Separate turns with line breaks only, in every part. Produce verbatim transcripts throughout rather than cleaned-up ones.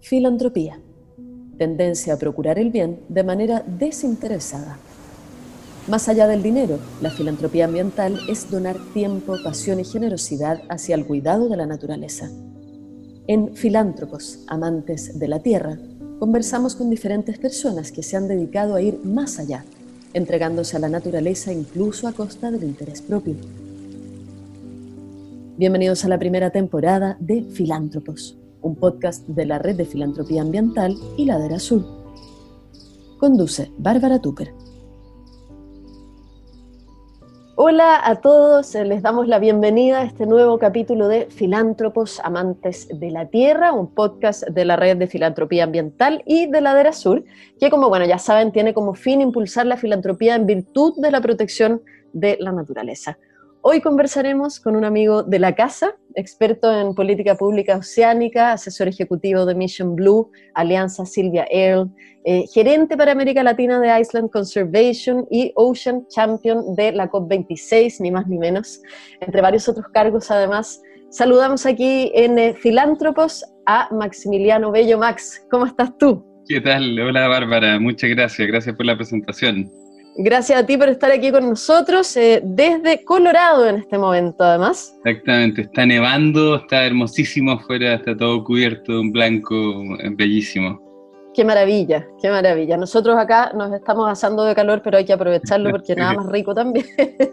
Filantropía. Tendencia a procurar el bien de manera desinteresada. Más allá del dinero, la filantropía ambiental es donar tiempo, pasión y generosidad hacia el cuidado de la naturaleza. En Filántropos, amantes de la tierra, conversamos con diferentes personas que se han dedicado a ir más allá, entregándose a la naturaleza incluso a costa del interés propio. Bienvenidos a la primera temporada de Filántropos, un podcast de la Red de Filantropía Ambiental y Ladera Sur. Conduce Bárbara Tucker. Hola a todos, les damos la bienvenida a este nuevo capítulo de Filántropos, amantes de la tierra, un podcast de la Red de Filantropía Ambiental y de Ladera Sur, que como bueno ya saben tiene como fin impulsar la filantropía en virtud de la protección de la naturaleza. Hoy conversaremos con un amigo de la casa, experto en política pública oceánica, asesor ejecutivo de Mission Blue, Alianza Sylvia Earle, eh, gerente para América Latina de Island Conservation y Ocean Champion de la COP veintiséis, ni más ni menos, entre varios otros cargos además. Saludamos aquí en eh, Filántropos a Maximiliano Bello. Max, ¿cómo estás tú?
¿Qué tal? Hola Bárbara, muchas gracias, gracias por la presentación.
Gracias a ti por estar aquí con nosotros, eh, desde Colorado en este momento, además.
Exactamente, está nevando, está hermosísimo afuera, está todo cubierto de un blanco bellísimo.
Qué maravilla, qué maravilla. Nosotros acá nos estamos asando de calor, pero hay que aprovecharlo porque nada más rico también.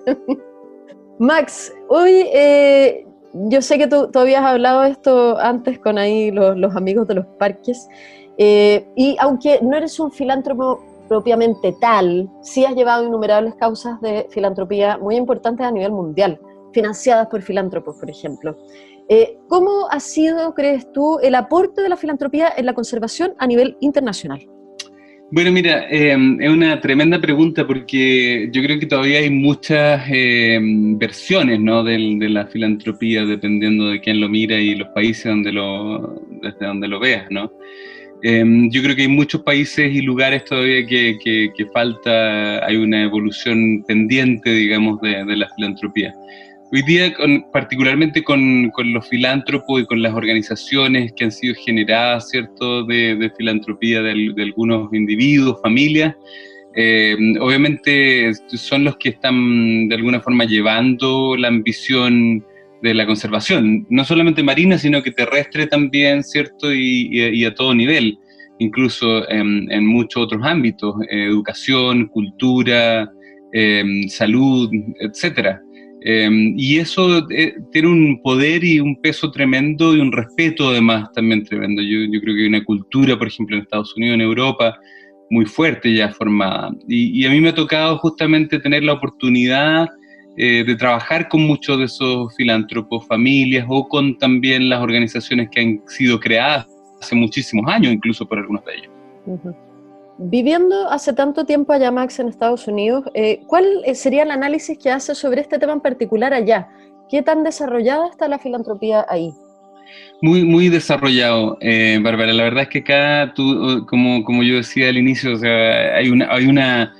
Max, hoy eh, yo sé que tú, tú habías hablado de esto antes con ahí los, los amigos de los parques, eh, y aunque no eres un filántropo propiamente tal, sí has llevado innumerables causas de filantropía muy importantes a nivel mundial, financiadas por filántropos, por ejemplo. Eh, ¿Cómo ha sido, crees tú, el aporte de la filantropía en la conservación a nivel internacional?
Bueno, mira, eh, es una tremenda pregunta porque yo creo que todavía hay muchas eh, versiones, ¿no?, de, de la filantropía, dependiendo de quién lo mira y los países donde lo, desde donde lo veas, ¿no? Eh, yo creo que hay muchos países y lugares todavía que, que, que falta, hay una evolución pendiente, digamos, de, de la filantropía. Hoy día, con, particularmente con, con los filántropos y con las organizaciones que han sido generadas, ¿cierto?, de, de filantropía de, de algunos individuos, familias, eh, obviamente son los que están de alguna forma llevando la ambición de la conservación, no solamente marina, sino que terrestre también, ¿cierto? Y, y, y a todo nivel, incluso en, en muchos otros ámbitos, eh, educación, cultura, eh, salud, etcétera. Eh, y eso eh, tiene un poder y un peso tremendo y un respeto además también tremendo. Yo, yo creo que hay una cultura, por ejemplo, en Estados Unidos, en Europa, muy fuerte ya formada. Y, y a mí me ha tocado justamente tener la oportunidad Eh, de trabajar con muchos de esos filántropos, familias, o con también las organizaciones que han sido creadas hace muchísimos años, incluso por algunos de ellos.
Uh-huh. Viviendo hace tanto tiempo allá, Max, en Estados Unidos, eh, ¿cuál sería el análisis que hace sobre este tema en particular allá? ¿Qué tan desarrollada está la filantropía ahí?
Muy, muy desarrollado, eh, Bárbara. La verdad es que acá, tú, como, como yo decía al inicio, o sea, hay una... Hay una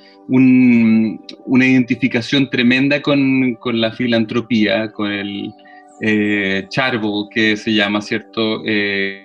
Un, una identificación tremenda con, con la filantropía, con el eh, charitable, que se llama, ¿cierto? Eh,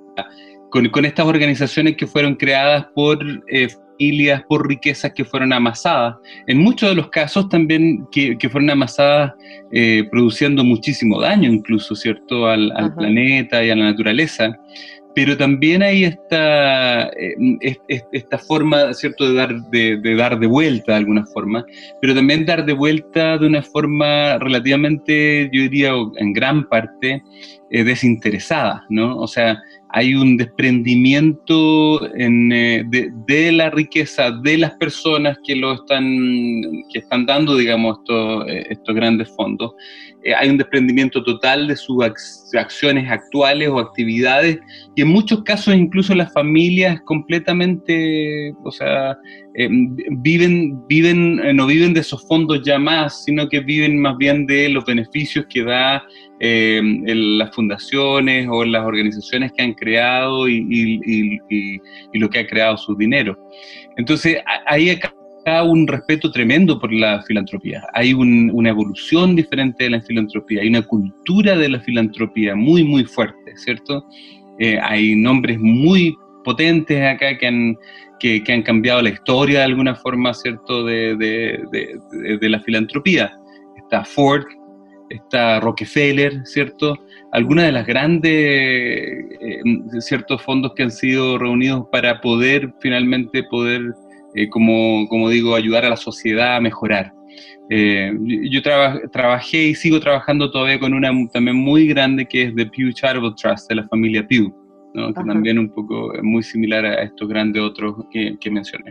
con, con estas organizaciones que fueron creadas por eh, familias, por riquezas que fueron amasadas. En muchos de los casos también que, que fueron amasadas eh, produciendo muchísimo daño, incluso, ¿cierto? Al, al planeta y a la naturaleza. Pero también hay esta, eh, esta forma, ¿cierto?, de dar de, de dar de vuelta de alguna forma, pero también dar de vuelta de una forma relativamente, yo diría, en gran parte, eh, desinteresada, ¿no? O sea, hay un desprendimiento en, eh, de, de la riqueza de las personas que lo están, que están dando, digamos, estos, estos grandes fondos. Eh, hay un desprendimiento total de sus ac- acciones actuales o actividades, y en muchos casos incluso las familias completamente, o sea, eh, viven, viven, eh, no viven de esos fondos ya más, sino que viven más bien de los beneficios que da eh, en las fundaciones o las organizaciones que han creado y, y, y, y, y lo que ha creado su dinero. Entonces, hay acá un respeto tremendo por la filantropía, hay un, una evolución diferente de la filantropía, hay una cultura de la filantropía muy, muy fuerte, ¿cierto? Eh, hay nombres muy potentes acá que han, que, que han cambiado la historia de alguna forma, ¿cierto?, de, de, de, de la filantropía. Está Ford, está Rockefeller, ¿cierto? Algunas de las grandes, eh, ciertos fondos que han sido reunidos para poder finalmente poder, eh, como, como digo, ayudar a la sociedad a mejorar. Eh, yo traba, trabajé y sigo trabajando todavía con una también muy grande que es The Pew Charitable Trust, de la familia Pew, ¿no? Que también un poco es muy similar a estos grandes otros que, que mencioné.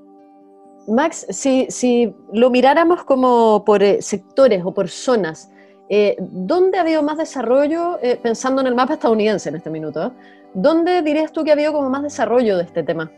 Max, si, si lo miráramos como por eh, sectores o por zonas, eh, ¿dónde ha habido más desarrollo, eh, pensando en el mapa estadounidense en este minuto, ¿eh? ¿Dónde dirías tú que ha habido como más desarrollo de este tema?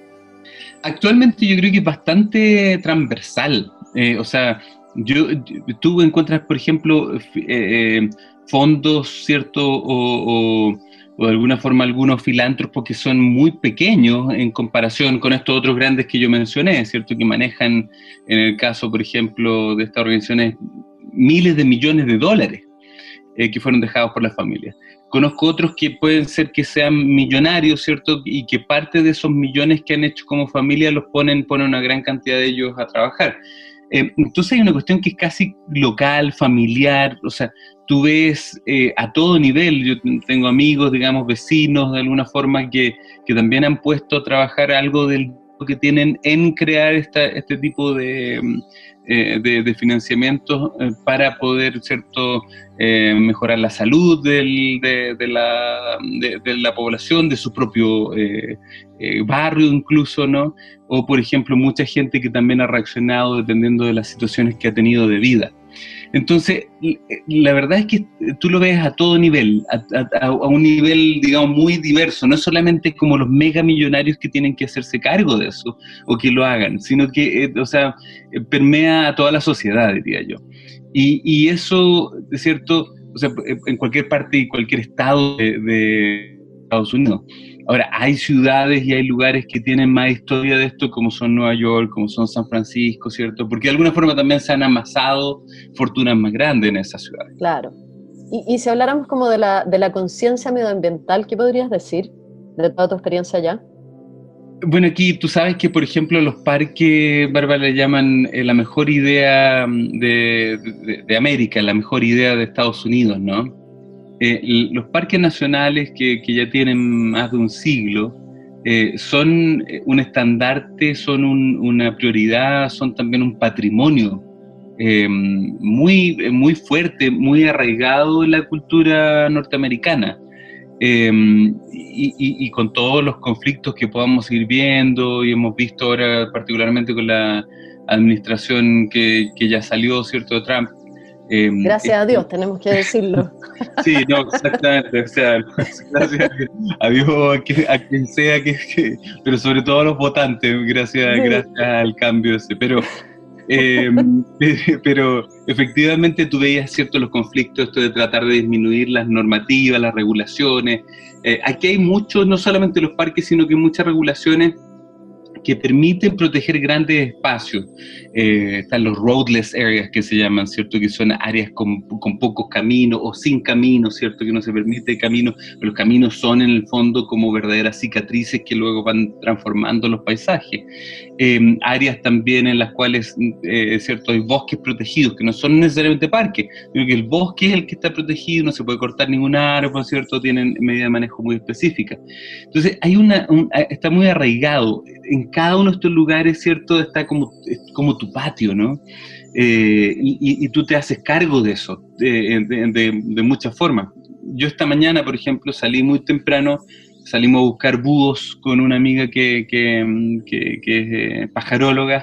Actualmente yo creo que es bastante transversal, eh, o sea, yo, yo, tú encuentras, por ejemplo, eh, eh, fondos, ¿cierto?, o, o, o de alguna forma algunos filántropos que son muy pequeños en comparación con estos otros grandes que yo mencioné, ¿cierto?, que manejan, en el caso, por ejemplo, de estas organizaciones, miles de millones de dólares eh, que fueron dejados por las familias. Conozco otros que pueden ser que sean millonarios, ¿cierto?, y que parte de esos millones que han hecho como familia los ponen, ponen una gran cantidad de ellos a trabajar. Eh, entonces hay una cuestión que es casi local, familiar, o sea, tú ves eh, a todo nivel. Yo tengo amigos, digamos, vecinos, de alguna forma, que, que también han puesto a trabajar algo del que tienen en crear esta, este tipo de, eh, de, de financiamientos eh, para poder, ¿cierto?, eh, mejorar la salud del, de, de, la, de, de la población, de su propio eh, eh, barrio incluso, ¿no? O, por ejemplo, mucha gente que también ha reaccionado dependiendo de las situaciones que ha tenido de vida. Entonces, la verdad es que tú lo ves a todo nivel, a, a, a un nivel, digamos, muy diverso. No es solamente como los mega millonarios que tienen que hacerse cargo de eso o que lo hagan, sino que, eh, o sea, permea a toda la sociedad, diría yo. Y, y eso, de cierto, o sea, en cualquier parte y cualquier estado de, de Estados Unidos. Ahora, hay ciudades y hay lugares que tienen más historia de esto, como son Nueva York, como son San Francisco, ¿cierto? Porque de alguna forma también se han amasado fortunas más grandes en esas ciudades.
Claro. Y, y si habláramos como de la, de la conciencia medioambiental, ¿qué podrías decir de toda tu experiencia allá?
Bueno, aquí tú sabes que, por ejemplo, los parques, Bárbara, le llaman eh, la mejor idea de, de, de América, la mejor idea de Estados Unidos, ¿no? Eh, los parques nacionales que, que ya tienen más de un siglo eh, son un estandarte, son un, una prioridad, son también un patrimonio eh, muy, muy fuerte, muy arraigado en la cultura norteamericana. Eh, y, y, y con todos los conflictos que podamos ir viendo y hemos visto ahora particularmente con la administración que, que ya salió, ¿cierto?, de Trump.
Eh, gracias a Dios, tenemos que decirlo.
Sí, no, exactamente, o sea, gracias a Dios, a quien, a quien sea, que, que, pero sobre todo a los votantes, gracias, sí. gracias al cambio ese, pero, eh, pero efectivamente tú veías, cierto, los conflictos, esto de tratar de disminuir las normativas, las regulaciones. Eh, aquí hay muchos, no solamente los parques, sino que muchas regulaciones que permiten proteger grandes espacios. Eh, están los roadless areas que se llaman, ¿cierto?, que son áreas con, con pocos caminos o sin caminos, ¿cierto?, que no se permite camino, pero los caminos son en el fondo como verdaderas cicatrices que luego van transformando los paisajes. Eh, áreas también en las cuales, eh, ¿cierto?, hay bosques protegidos, que no son necesariamente parques, sino que el bosque es el que está protegido, no se puede cortar ningún árbol, ¿cierto?, tienen medidas de manejo muy específicas. Entonces, hay una, un, está muy arraigado. En cada uno de estos lugares, ¿cierto?, está como, como tu patio, ¿no? Eh, y, y tú te haces cargo de eso, de, de, de, de muchas formas. Yo esta mañana, por ejemplo, salí muy temprano, salimos a buscar búhos con una amiga que, que, que, que es eh, pajaróloga,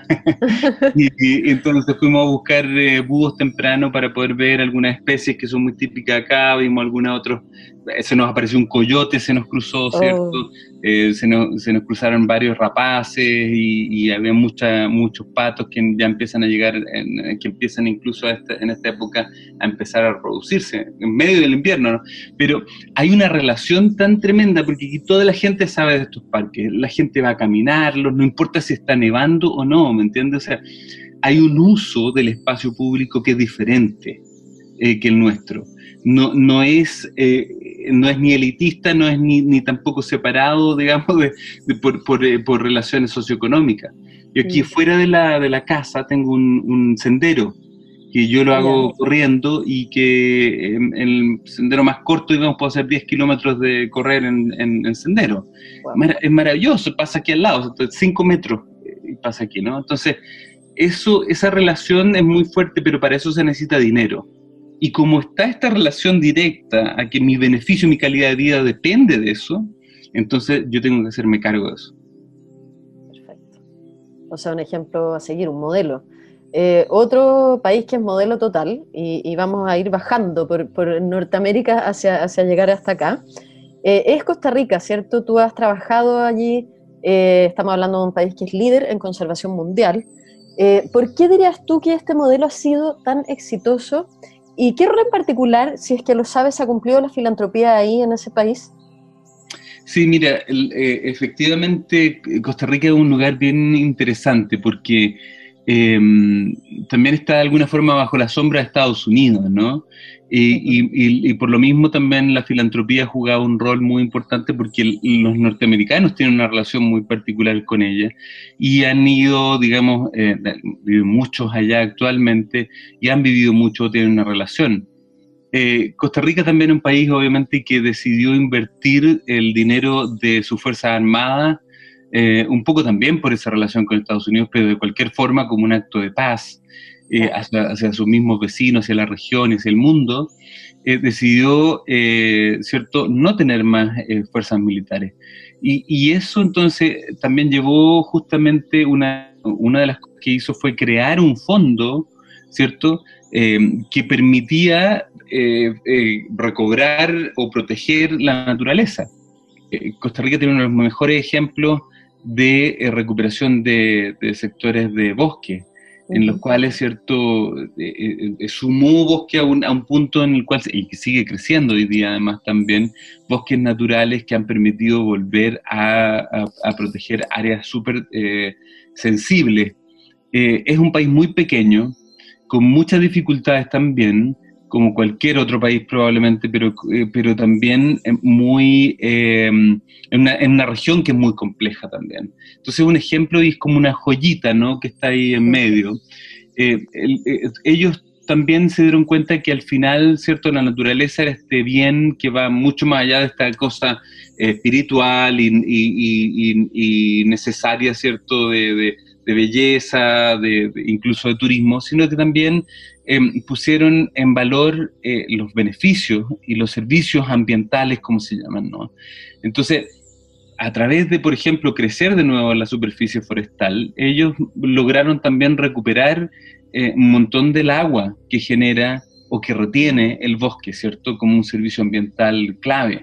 y, y entonces fuimos a buscar eh, búhos temprano para poder ver algunas especies que son muy típicas acá, vimos algunas otras, se nos apareció un coyote, se nos cruzó, ¿cierto? Oh. Eh, se, nos, se nos cruzaron varios rapaces y, y había mucha, muchos patos que ya empiezan a llegar, en, que empiezan incluso a esta, en esta época a empezar a reproducirse, en medio del invierno, ¿no? Pero hay una relación tan tremenda porque aquí toda la gente sabe de estos parques, la gente va a caminarlos, no importa si está nevando o no, ¿me entiendes? O sea, hay un uso del espacio público que es diferente eh, que el nuestro. No, no es, eh, no es ni elitista, no es ni, ni tampoco separado, digamos, de, de, por, por, por relaciones socioeconómicas. Yo aquí, sí, fuera de la, de la casa tengo un, un sendero, que yo lo hago, yeah, corriendo, y que en, en el sendero más corto, digamos, puedo hacer diez kilómetros de correr en, en, en sendero. Wow. Mar, es maravilloso, pasa aquí al lado, cinco metros y pasa aquí, ¿no? Entonces, eso, esa relación es muy fuerte, pero para eso se necesita dinero. Y como está esta relación directa a que mi beneficio, mi calidad de vida depende de eso, entonces yo tengo que hacerme cargo de eso.
Perfecto. O sea, un ejemplo a seguir, un modelo. Eh, otro país que es modelo total, y, y vamos a ir bajando por, por Norteamérica hacia, hacia llegar hasta acá, eh, es Costa Rica, ¿cierto? Tú has trabajado allí, eh, estamos hablando de un país que es líder en conservación mundial. Eh, ¿Por qué dirías tú que este modelo ha sido tan exitoso? ¿Y qué rol en particular, si es que lo sabes, ha cumplido la filantropía ahí en ese país?
Sí, mira, el, eh, efectivamente Costa Rica es un lugar bien interesante porque eh, también está de alguna forma bajo la sombra de Estados Unidos, ¿no? Y, uh-huh. y, y, y por lo mismo también la filantropía ha jugado un rol muy importante porque el, los norteamericanos tienen una relación muy particular con ella y han ido, digamos, eh, viven muchos allá actualmente y han vivido mucho, tienen una relación. Eh, Costa Rica también es un país, obviamente, que decidió invertir el dinero de sus Fuerzas Armadas, eh, un poco también por esa relación con Estados Unidos, pero de cualquier forma como un acto de paz eh, hacia, hacia sus mismos vecinos, hacia la región, hacia el mundo, eh, decidió, eh, ¿cierto?, no tener más eh, fuerzas militares. Y, y eso entonces también llevó justamente, una, una de las cosas que hizo fue crear un fondo, ¿cierto?, eh, que permitía Eh, eh, recobrar o proteger la naturaleza. Eh, Costa Rica tiene uno de los mejores ejemplos de eh, recuperación de, de sectores de bosque, uh-huh. en los cuales, cierto, eh, eh, sumó bosque a un, a un punto en el cual, y que sigue creciendo hoy día además también, bosques naturales que han permitido volver a, a, a proteger áreas súper eh, sensibles. Eh, es un país muy pequeño, con muchas dificultades también, como cualquier otro país probablemente, pero, eh, pero también muy, eh, en, una, en una región que es muy compleja también. Entonces un ejemplo es como una joyita, ¿no?, que está ahí en medio. Eh, el, eh, ellos también se dieron cuenta que al final, ¿cierto?, la naturaleza era este bien que va mucho más allá de esta cosa eh, espiritual y, y, y, y necesaria, ¿cierto?, de, de, de belleza, de, de, incluso de turismo, sino que también Eh, pusieron en valor eh, los beneficios y los servicios ambientales, como se llaman, ¿no? Entonces, a través de, por ejemplo, crecer de nuevo la superficie forestal, ellos lograron también recuperar eh, un montón del agua que genera o que retiene el bosque, ¿cierto?, como un servicio ambiental clave.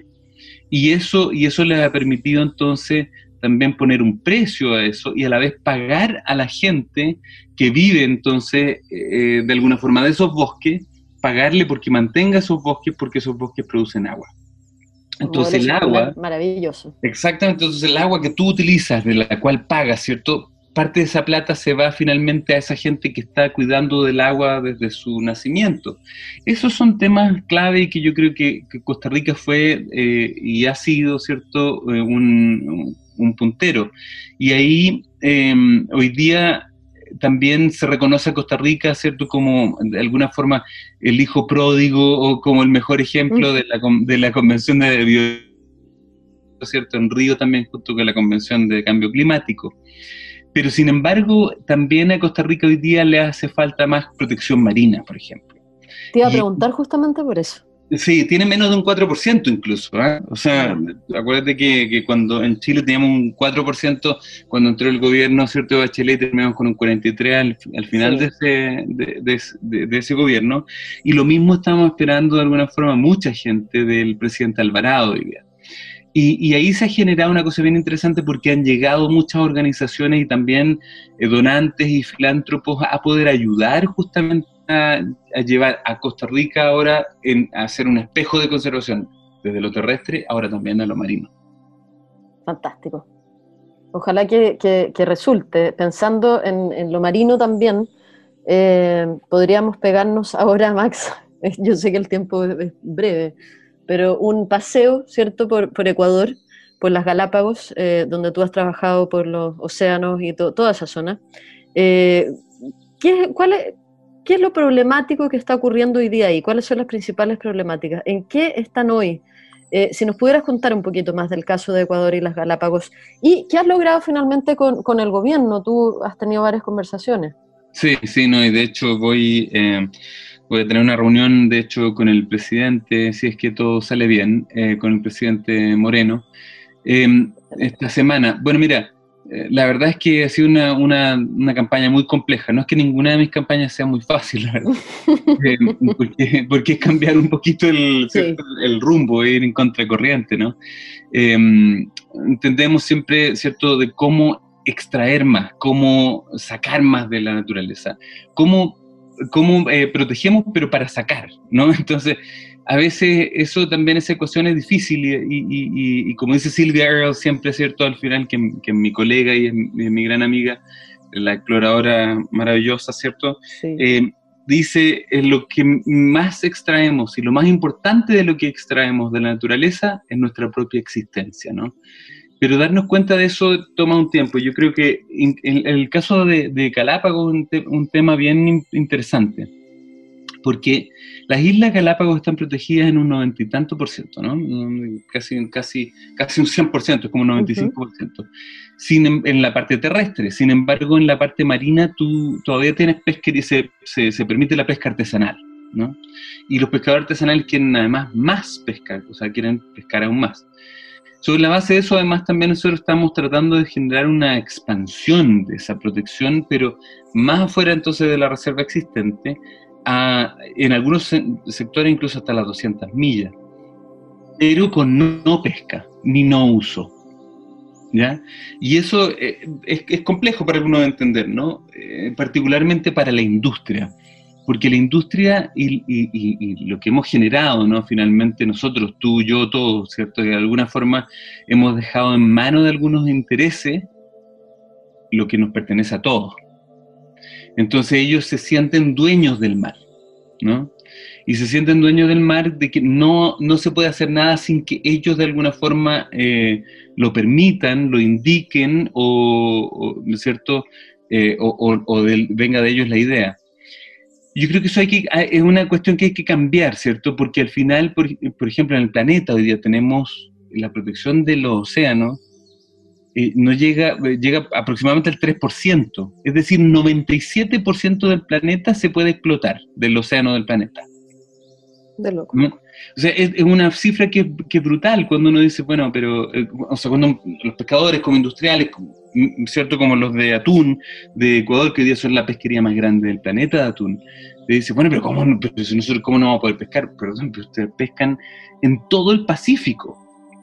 Y eso, y eso les ha permitido entonces también poner un precio a eso y a la vez pagar a la gente que vive entonces eh, de alguna forma de esos bosques, pagarle porque mantenga esos bosques, porque esos bosques producen agua. Entonces el agua,
maravilloso.
Exactamente, entonces el agua que tú utilizas, de la cual pagas, ¿cierto?, parte de esa plata se va finalmente a esa gente que está cuidando del agua desde su nacimiento. Esos son temas clave y que yo creo que, que Costa Rica fue eh, y ha sido, ¿cierto?, eh, un, un puntero. Y ahí eh, hoy día también se reconoce a Costa Rica, ¿cierto?, como de alguna forma el hijo pródigo o como el mejor ejemplo de la, de la Convención de Biodiversidad, ¿cierto?, en Río también, junto con la Convención de Cambio Climático. Pero sin embargo, también a Costa Rica hoy día le hace falta más protección marina, por ejemplo.
Te iba a preguntar y, justamente por eso.
Sí, tiene menos de un cuatro por ciento incluso, ¿eh? O sea, yeah. acuérdate que, que cuando en Chile teníamos un cuatro por ciento, cuando entró el gobierno, ¿cierto?, de Bachelet, terminamos con un cuarenta y tres por ciento al, al final sí. de, ese, de, de, de, de ese gobierno, y lo mismo estamos esperando de alguna forma mucha gente del presidente Alvarado hoy día. Y, y ahí se ha generado una cosa bien interesante porque han llegado muchas organizaciones y también eh, donantes y filántropos a poder ayudar justamente a, a llevar a Costa Rica ahora en, a ser un espejo de conservación, desde lo terrestre, ahora también a lo marino.
Fantástico. Ojalá que, que, que resulte. Pensando en, en lo marino también, eh, podríamos pegarnos ahora, Max, yo sé que el tiempo es breve, pero un paseo, ¿cierto?, por, por Ecuador, por las Galápagos, eh, donde tú has trabajado por los océanos y to, toda esa zona. Eh, ¿qué, cuál es, ¿Qué es lo problemático que está ocurriendo hoy día ahí? ¿Cuáles son las principales problemáticas? ¿En qué están hoy? Eh, si nos pudieras contar un poquito más del caso de Ecuador y las Galápagos. ¿Y qué has logrado finalmente con, con el gobierno? Tú has tenido varias conversaciones.
Sí, sí, no, y de hecho voy, eh, voy a tener una reunión, de hecho, con el presidente, si es que todo sale bien, eh, con el presidente Moreno, eh, esta semana. Bueno, mira, eh, la verdad es que ha sido una, una, una campaña muy compleja. No es que ninguna de mis campañas sea muy fácil, la verdad. Eh, porque, porque es cambiar un poquito el,
Sí.
el rumbo, ir en contracorriente, ¿no? Eh, entendemos siempre, ¿cierto?, de cómo extraer más, cómo sacar más de la naturaleza, cómo, cómo eh, protegemos, pero para sacar, ¿no? Entonces, a veces eso también, esa ecuación es difícil y, y, y, y como dice Sylvia Earle siempre, ¿cierto?, al final, que, que es mi colega y es, es mi gran amiga, la exploradora maravillosa, ¿cierto?
Sí.
Eh, dice, eh, lo que más extraemos y lo más importante de lo que extraemos de la naturaleza es nuestra propia existencia, ¿no? Pero darnos cuenta de eso toma un tiempo. Yo creo que en, en el caso de, de Galápagos es un, te, un tema bien interesante, porque las Islas Galápagos están protegidas en un noventa y tanto por ciento, ¿no? Casi, casi, casi un cien por ciento, es como un noventa y cinco por ciento. Uh-huh. Sin, en la parte terrestre. Sin embargo, en la parte marina tú todavía tienes pesca y se, se, se permite la pesca artesanal, ¿no? Y los pescadores artesanales quieren además más pescar, o sea, quieren pescar aún más. Sobre la base de eso, además, también nosotros estamos tratando de generar una expansión de esa protección, pero más afuera entonces de la reserva existente, a, en algunos se sectores incluso hasta las doscientas millas, pero con no, no pesca, ni no uso, ¿ya? Y eso eh, es, es complejo para algunos entender, ¿no? Eh, particularmente para la industria. Porque la industria y, y, y, y lo que hemos generado, ¿no? Finalmente nosotros, tú, yo, todos, ¿cierto? De alguna forma hemos dejado en manos de algunos intereses lo que nos pertenece a todos. Entonces ellos se sienten dueños del mar, ¿no? Y se sienten dueños del mar de que no, no se puede hacer nada sin que ellos de alguna forma eh, lo permitan, lo indiquen o, o ¿no es cierto? Eh, o o, o del, venga de ellos la idea. Yo creo que eso hay que, es una cuestión que hay que cambiar, ¿cierto? Porque al final, por, por ejemplo, en el planeta hoy día tenemos la protección de los océanos, eh, no llega, llega aproximadamente al tres por ciento. Es decir, noventa y siete por ciento del planeta se puede explotar, del océano del planeta.
De loco.
¿No? O sea, es, es una cifra que, que es brutal cuando uno dice, bueno, pero, eh, o sea, cuando los pescadores como industriales, como, ¿cierto? Como los de atún de Ecuador, que hoy día son la pesquería más grande del planeta de atún, le dice, bueno, pero ¿cómo, pero si nosotros cómo no vamos a poder pescar? Perdón, pero ustedes pescan en todo el Pacífico,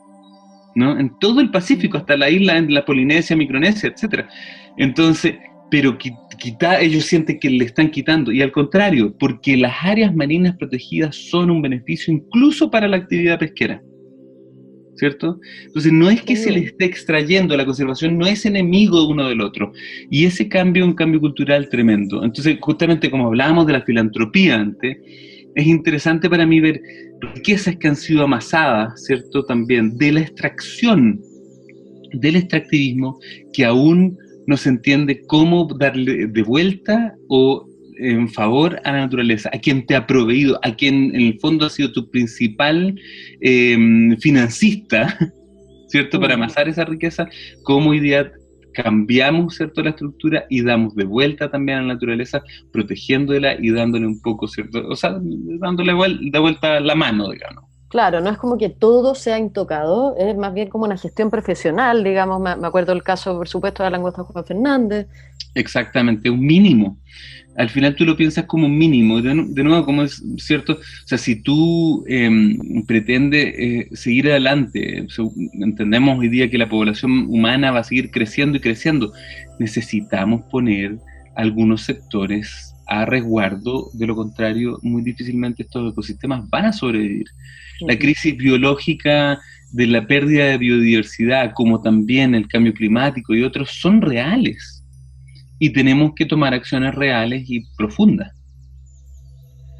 ¿no? En todo el Pacífico, hasta la isla, en la Polinesia, Micronesia, etcétera. Entonces, pero quita, ellos sienten que le están quitando, y al contrario, porque las áreas marinas protegidas son un beneficio incluso para la actividad pesquera, ¿cierto? Entonces no es que se le esté extrayendo, la conservación no es enemigo de uno del otro, y ese cambio es un cambio cultural tremendo. Entonces, justamente como hablábamos de la filantropía antes, es interesante para mí ver riquezas que han sido amasadas, ¿cierto? También de la extracción, del extractivismo, que aún no se entiende cómo darle de vuelta o en favor a la naturaleza, a quien te ha proveído, a quien en el fondo ha sido tu principal eh, financista, ¿cierto? Para amasar esa riqueza, cómo hoy día cambiamos, ¿cierto?, la estructura y damos de vuelta también a la naturaleza, protegiéndola y dándole un poco, ¿cierto? O sea, dándole de vuelta la mano, digamos.
Claro, no es como que todo sea intocado, es más bien como una gestión profesional, digamos, me, me acuerdo del caso, por supuesto, de la langosta Juan Fernández.
Exactamente, un mínimo. Al final tú lo piensas como un mínimo, de, de nuevo, como es cierto, o sea, si tú eh, pretendes eh, seguir adelante, entendemos hoy día que la población humana va a seguir creciendo y creciendo, necesitamos poner algunos sectores a resguardo, de lo contrario, muy difícilmente estos ecosistemas van a sobrevivir. La crisis biológica de la pérdida de biodiversidad, como también el cambio climático y otros, son reales. Y tenemos que tomar acciones reales y profundas.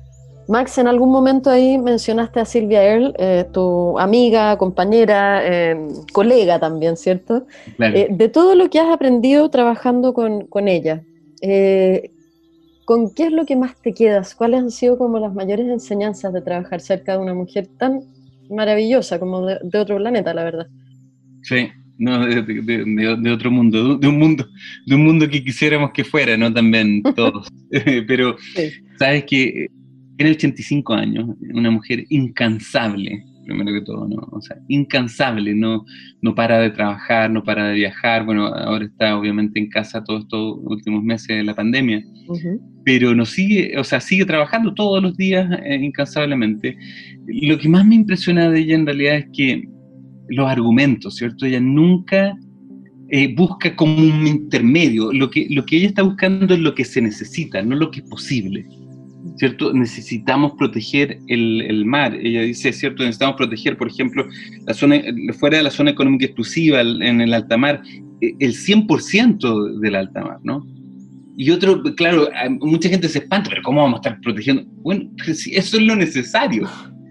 Max, en algún momento ahí mencionaste a Silvia Earle, eh, tu amiga, compañera, eh, colega también, ¿cierto?
Claro.
Eh, de todo lo que has aprendido trabajando con, con ella, eh, ¿con qué es lo que más te quedas? ¿Cuáles han sido como las mayores enseñanzas de trabajar cerca de una mujer tan maravillosa, como de, de otro planeta, la verdad?
Sí, no, de, de, de, de otro mundo, de un mundo, de un mundo que quisiéramos que fuera, ¿no? También todos. Pero,
Sí.
sabes que tiene ochenta y cinco años, una mujer incansable, primero que todo, ¿no? O sea, incansable, no, no para de trabajar, no para de viajar. Bueno, ahora está obviamente en casa todos estos últimos meses de la pandemia, uh-huh. Pero no sigue, o sea, sigue trabajando todos los días eh, incansablemente. Lo que más me impresiona de ella en realidad es que los argumentos, ¿cierto? Ella nunca eh, busca como un intermedio. Lo que, lo que ella está buscando es lo que se necesita, no lo que es posible, ¿cierto? Necesitamos proteger el, el mar. Ella dice, ¿cierto? Necesitamos proteger, por ejemplo, la zona, fuera de la zona económica exclusiva, en el alta mar, el cien por ciento del alta mar, ¿no? Y otro, claro, mucha gente se espanta, pero ¿cómo vamos a estar protegiendo? Bueno, eso es lo necesario.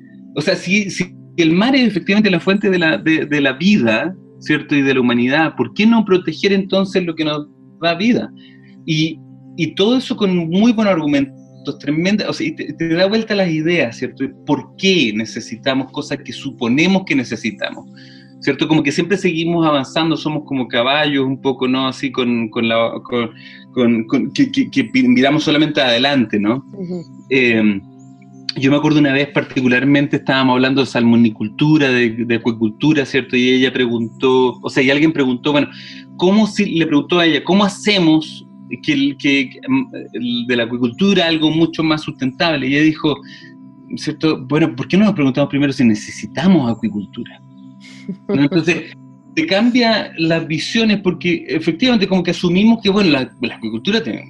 O sea, si, si el mar es efectivamente la fuente de la, de, de la vida, ¿cierto? Y de la humanidad, ¿por qué no proteger entonces lo que nos da vida? Y, y todo eso con muy buenos argumentos, tremendas, o sea, y te, te da vuelta las ideas, ¿cierto? ¿Por qué necesitamos cosas que suponemos que necesitamos? ¿Cierto? Como que siempre seguimos avanzando, somos como caballos un poco, ¿no? Así con, con la... Con, con, con, que, que, que miramos solamente adelante, ¿no? Uh-huh. Eh, yo me acuerdo una vez particularmente, estábamos hablando de salmonicultura, de, de acuicultura, ¿cierto? Y ella preguntó, o sea, y alguien preguntó, bueno, ¿cómo si, le preguntó a ella, ¿cómo hacemos que, que, que de la acuicultura algo mucho más sustentable? Y ella dijo, ¿cierto? Bueno, ¿por qué no nos preguntamos primero si necesitamos acuicultura? ¿No? Entonces, te cambia las visiones porque efectivamente como que asumimos que, bueno, la, la acuicultura, te,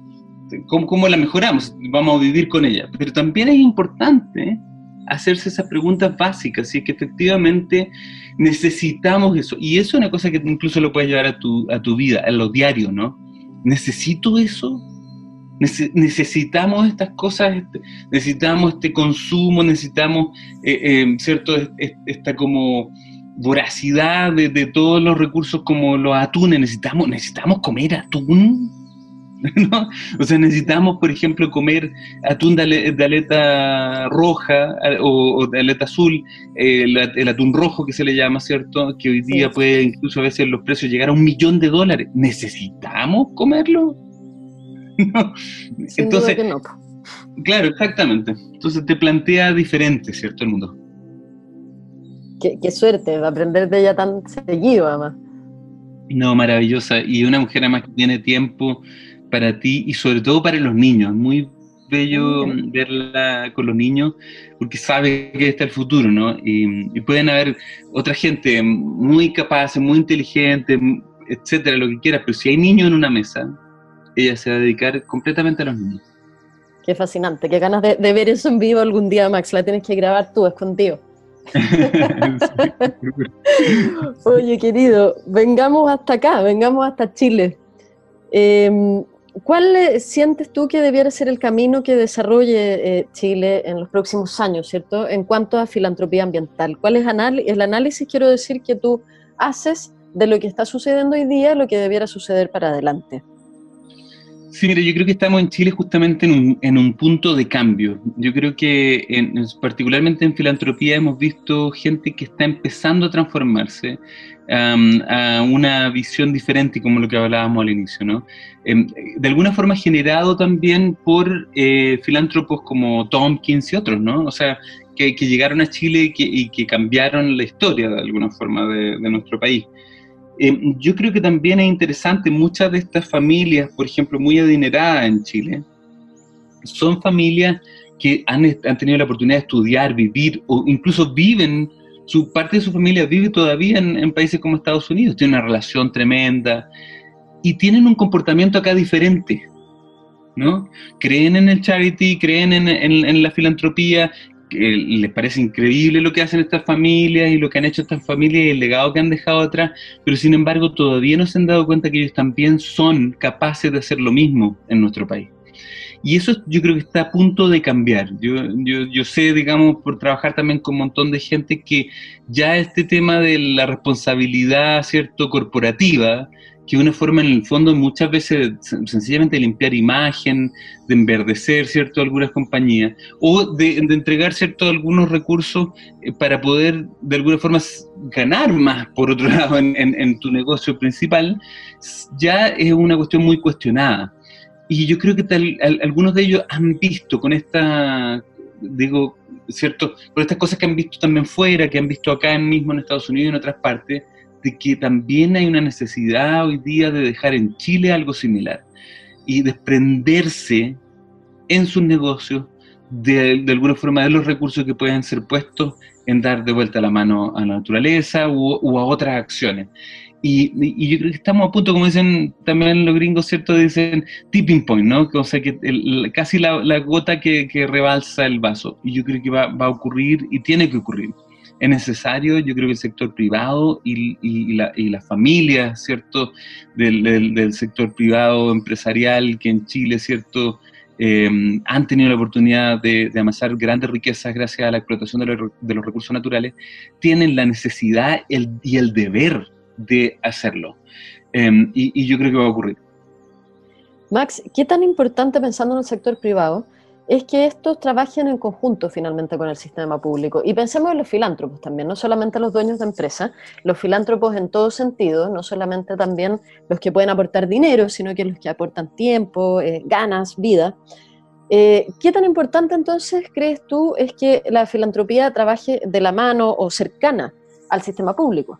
te, ¿cómo, ¿cómo la mejoramos? Vamos a vivir con ella. Pero también es importante hacerse esas preguntas básicas, si es que efectivamente necesitamos eso. Y eso es una cosa que incluso lo puedes llevar a tu, a tu vida, a lo diario, ¿no? ¿Necesito eso? Nece- necesitamos estas cosas, este, necesitamos este consumo, necesitamos, eh, eh, ¿cierto? Esta como voracidad de, de todos los recursos como los atunes, necesitamos, necesitamos comer atún, ¿no? O sea, necesitamos, por ejemplo, comer atún de, ale, de aleta roja o, o de aleta azul, eh, el, el atún rojo que se le llama, ¿cierto? Que hoy día sí. Puede incluso a veces los precios llegar a un millón de dólares. ¿Necesitamos comerlo? No. Entonces,
que no.
Claro, exactamente. Entonces te plantea diferente, ¿cierto? El mundo.
Qué, qué suerte aprender de ella tan seguido, además.
No, maravillosa. Y una mujer además que tiene tiempo para ti y sobre todo para los niños. Muy bello mm. verla con los niños porque sabe que está el futuro, ¿no? Y, y pueden haber otra gente muy capaz, muy inteligente, etcétera, lo que quieras, pero si hay niños en una mesa, ella se va a dedicar completamente a los niños.
Qué fascinante, qué ganas de, de ver eso en vivo algún día, Max. La tienes que grabar tú, escondido. Oye, querido, vengamos hasta acá, vengamos hasta Chile. Eh, ¿Cuál sientes tú que debiera ser el camino que desarrolle eh, Chile en los próximos años, ¿cierto? En cuanto a filantropía ambiental. ¿Cuál es anal- el análisis, quiero decir, que tú haces de lo que está sucediendo hoy día, lo que debiera suceder para adelante?
Sí, mira, yo creo que estamos en Chile justamente en un, en un punto de cambio. Yo creo que en, particularmente en filantropía hemos visto gente que está empezando a transformarse um, a una visión diferente, como lo que hablábamos al inicio, ¿no? Eh, de alguna forma generado también por eh, filántropos como Tompkins y otros, ¿no? O sea, que, que llegaron a Chile y que, y que cambiaron la historia de alguna forma de, de nuestro país. Eh, yo creo que también es interesante, muchas de estas familias, por ejemplo, muy adineradas en Chile, son familias que han, han tenido la oportunidad de estudiar, vivir, o incluso viven, su parte de su familia vive todavía en, en países como Estados Unidos, tienen una relación tremenda, y tienen un comportamiento acá diferente, ¿no? Creen en el charity, creen en, en, en la filantropía, que les parece increíble lo que hacen estas familias y lo que han hecho estas familias y el legado que han dejado atrás, pero sin embargo todavía no se han dado cuenta que ellos también son capaces de hacer lo mismo en nuestro país. Y eso yo creo que está a punto de cambiar. Yo, yo, yo sé, digamos, por trabajar también con un montón de gente, que ya este tema de la responsabilidad, ¿cierto?, corporativa, que es una forma en el fondo muchas veces sencillamente de limpiar imagen, de enverdecer, ¿cierto?, algunas compañías, o de, de entregar, ¿cierto?, algunos recursos eh, para poder de alguna forma ganar más, por otro lado, en, en, en tu negocio principal, ya es una cuestión muy cuestionada. Y yo creo que tal, al, algunos de ellos han visto con esta, digo, ¿cierto?, con estas cosas que han visto también fuera, que han visto acá mismo en Estados Unidos y en otras partes, de que también hay una necesidad hoy día de dejar en Chile algo similar y desprenderse en sus negocios de, de alguna forma de los recursos que pueden ser puestos en dar de vuelta la mano a la naturaleza u, u a otras acciones. Y, y yo creo que estamos a punto, como dicen también los gringos, ¿cierto?, dicen tipping point, ¿no? O sea, que el, casi la, la gota que, que rebalsa el vaso. Y yo creo que va, va a ocurrir y tiene que ocurrir. Es necesario, yo creo que el sector privado y, y, y, la, y las familias, ¿cierto?, del, del, del sector privado empresarial, que en Chile, ¿cierto?, eh, han tenido la oportunidad de, de amasar grandes riquezas gracias a la explotación de los, de los recursos naturales, tienen la necesidad el, y el deber de hacerlo. Eh, y, y yo creo que va a ocurrir.
Max, ¿qué tan importante, pensando en el sector privado, es que estos trabajen en conjunto finalmente con el sistema público? Y pensemos en los filántropos también, no solamente los dueños de empresas, los filántropos en todo sentido, no solamente también los que pueden aportar dinero, sino que los que aportan tiempo, eh, ganas, vida. Eh, ¿Qué tan importante entonces crees tú es que la filantropía trabaje de la mano o cercana al sistema público?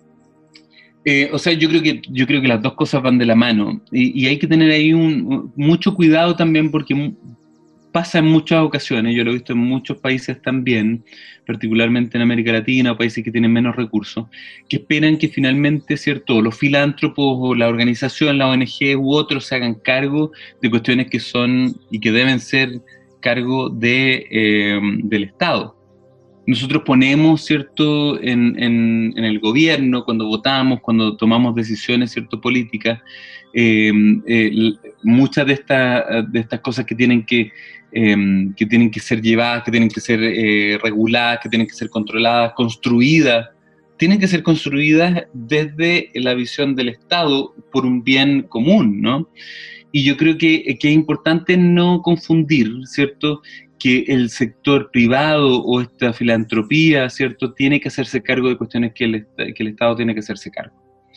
Eh, o sea, yo creo que yo creo que las dos cosas van de la mano, y, y hay que tener ahí un, mucho cuidado también, porque pasa en muchas ocasiones, yo lo he visto en muchos países también, particularmente en América Latina, o países que tienen menos recursos, que esperan que finalmente, ¿cierto?, los filántropos o la organización, la O N G u otros se hagan cargo de cuestiones que son y que deben ser cargo de, eh, del Estado. Nosotros ponemos, ¿cierto?, en, en, en el gobierno, cuando votamos, cuando tomamos decisiones, ¿cierto?, políticas, eh, eh, muchas de, esta, de estas cosas que tienen que, eh, que tienen que ser llevadas, que tienen que ser eh, reguladas, que tienen que ser controladas, construidas, tienen que ser construidas desde la visión del Estado por un bien común, ¿no? Y yo creo que, que es importante no confundir, ¿cierto?, que el sector privado o esta filantropía, ¿cierto?, tiene que hacerse cargo de cuestiones que el, que el Estado tiene que hacerse cargo.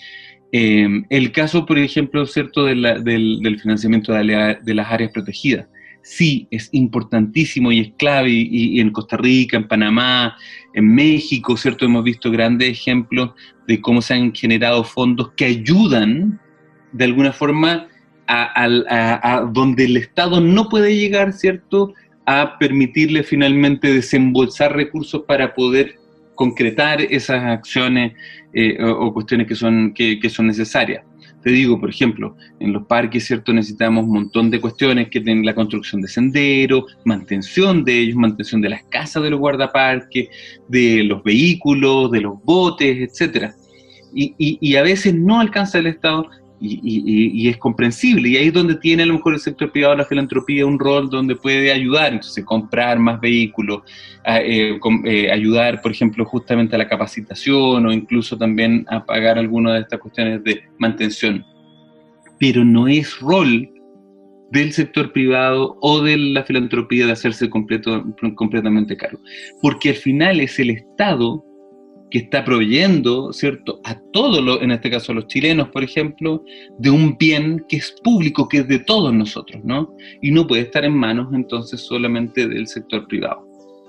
Eh, el caso, por ejemplo, ¿cierto?, de la, del, del financiamiento de, la, de las áreas protegidas, sí, es importantísimo y es clave, y, y en Costa Rica, en Panamá, en México, ¿cierto?, hemos visto grandes ejemplos de cómo se han generado fondos que ayudan, de alguna forma, a, a, a, a donde el Estado no puede llegar, ¿cierto?, a permitirle finalmente desembolsar recursos para poder concretar esas acciones eh, o, o cuestiones que son, que, que son necesarias. Te digo, por ejemplo, en los parques, ¿cierto?, necesitamos un montón de cuestiones que tienen la construcción de senderos, mantención de ellos, mantención de las casas de los guardaparques, de los vehículos, de los botes, etcétera. Y, y, y a veces no alcanza el Estado. Y, y, y es comprensible, y ahí es donde tiene a lo mejor el sector privado, la filantropía, un rol donde puede ayudar, entonces comprar más vehículos, eh, com, eh, ayudar, por ejemplo, justamente a la capacitación, o incluso también a pagar algunas de estas cuestiones de mantención. Pero no es rol del sector privado o de la filantropía de hacerse completo, completamente cargo, porque al final es el Estado que está proveyendo, ¿cierto?, a todos, los, en este caso a los chilenos, por ejemplo, de un bien que es público, que es de todos nosotros, ¿no? Y no puede estar en manos, entonces, solamente del sector privado.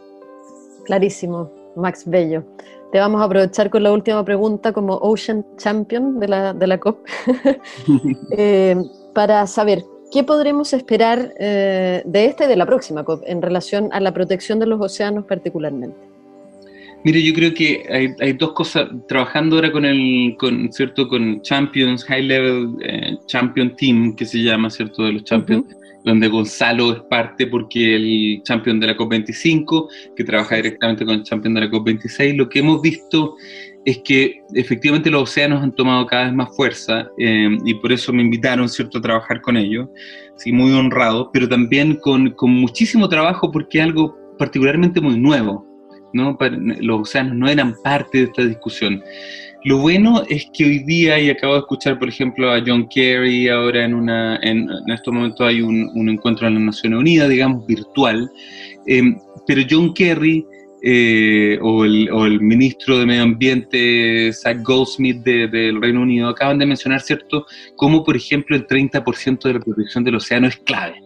Clarísimo, Max Bello. Te vamos a aprovechar con la última pregunta como Ocean Champion de la, de la COP, eh, para saber qué podremos esperar eh, de esta y de la próxima COP en relación a la protección de los océanos particularmente.
Mire, yo creo que hay, hay dos cosas, trabajando ahora con el, con, ¿cierto?, con Champions, High Level eh, Champion Team, que se llama, ¿cierto?, de los Champions, uh-huh. donde Gonzalo es parte porque el Champion de la COP veinticinco, que trabaja directamente con el Champion de la COP veintiséis, lo que hemos visto es que efectivamente los océanos han tomado cada vez más fuerza eh, y por eso me invitaron, ¿cierto?, a trabajar con ellos, sí, muy honrado, pero también con, con muchísimo trabajo porque es algo particularmente muy nuevo, ¿no? Los océanos no eran parte de esta discusión. Lo bueno es que hoy día, y acabo de escuchar, por ejemplo, a John Kerry, ahora en, una, en, en estos momentos hay un, un encuentro en las Naciones Unidas, digamos, virtual, eh, pero John Kerry eh, o, el, o el ministro de Medio Ambiente, Zach Goldsmith de, del Reino Unido, acaban de mencionar, ¿cierto?, cómo, por ejemplo, el treinta por ciento de la protección del océano es clave.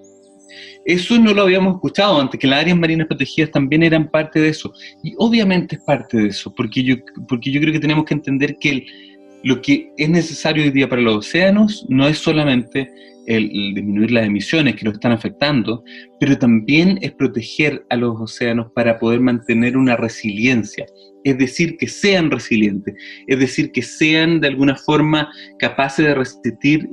Eso no lo habíamos escuchado antes, que las áreas marinas protegidas también eran parte de eso. Y obviamente es parte de eso, porque yo, porque yo creo que tenemos que entender que el, lo que es necesario hoy día para los océanos no es solamente el, el disminuir las emisiones que lo están afectando, pero también es proteger a los océanos para poder mantener una resiliencia. Es decir, que sean resilientes, es decir, que sean de alguna forma capaces de resistir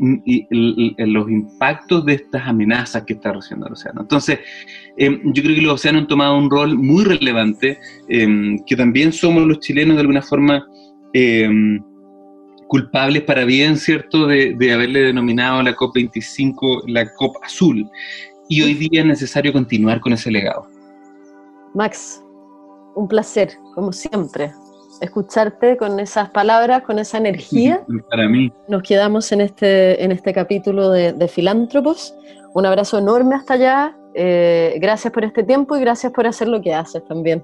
los impactos de estas amenazas que está recibiendo el océano. Entonces, eh, yo creo que los océanos han tomado un rol muy relevante, eh, que también somos los chilenos de alguna forma eh, culpables para bien, ¿cierto?, de, de haberle denominado a la COP veinticinco la COP azul. Y hoy día es necesario continuar con ese legado.
Max, un placer, como siempre, escucharte con esas palabras, con esa energía.
Para mí.
Nos quedamos en este, en este capítulo de, de Filántropos. Un abrazo enorme hasta allá. Eh, gracias por este tiempo y gracias por hacer lo que haces también.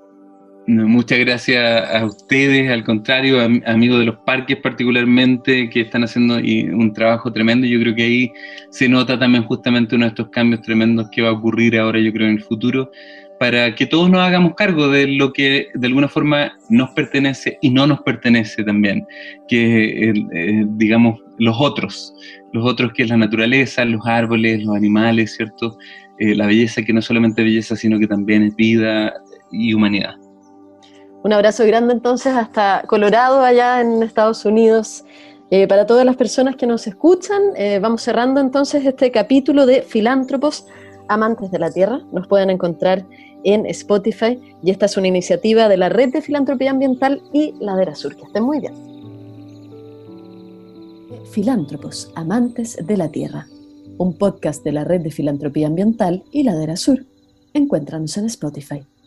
No, muchas gracias a ustedes, al contrario, a, amigos de los parques particularmente, que están haciendo y, un trabajo tremendo. Yo creo que ahí se nota también justamente uno de estos cambios tremendos que va a ocurrir ahora, yo creo, en el futuro, para que todos nos hagamos cargo de lo que de alguna forma nos pertenece y no nos pertenece también, que eh, eh, digamos los otros, los otros que es la naturaleza, los árboles, los animales, ¿cierto? Eh, la belleza que no es solamente belleza, sino que también es vida y humanidad.
Un abrazo grande entonces hasta Colorado, allá en Estados Unidos. Eh, para todas las personas que nos escuchan, eh, vamos cerrando entonces este capítulo de Filántropos, Amantes de la Tierra. Nos pueden encontrar en Spotify y esta es una iniciativa de la Red de Filantropía Ambiental y Ladera Sur. Que estén muy bien. Filántropos, Amantes de la Tierra, un podcast de la Red de Filantropía Ambiental y Ladera Sur. Encuéntranos en Spotify.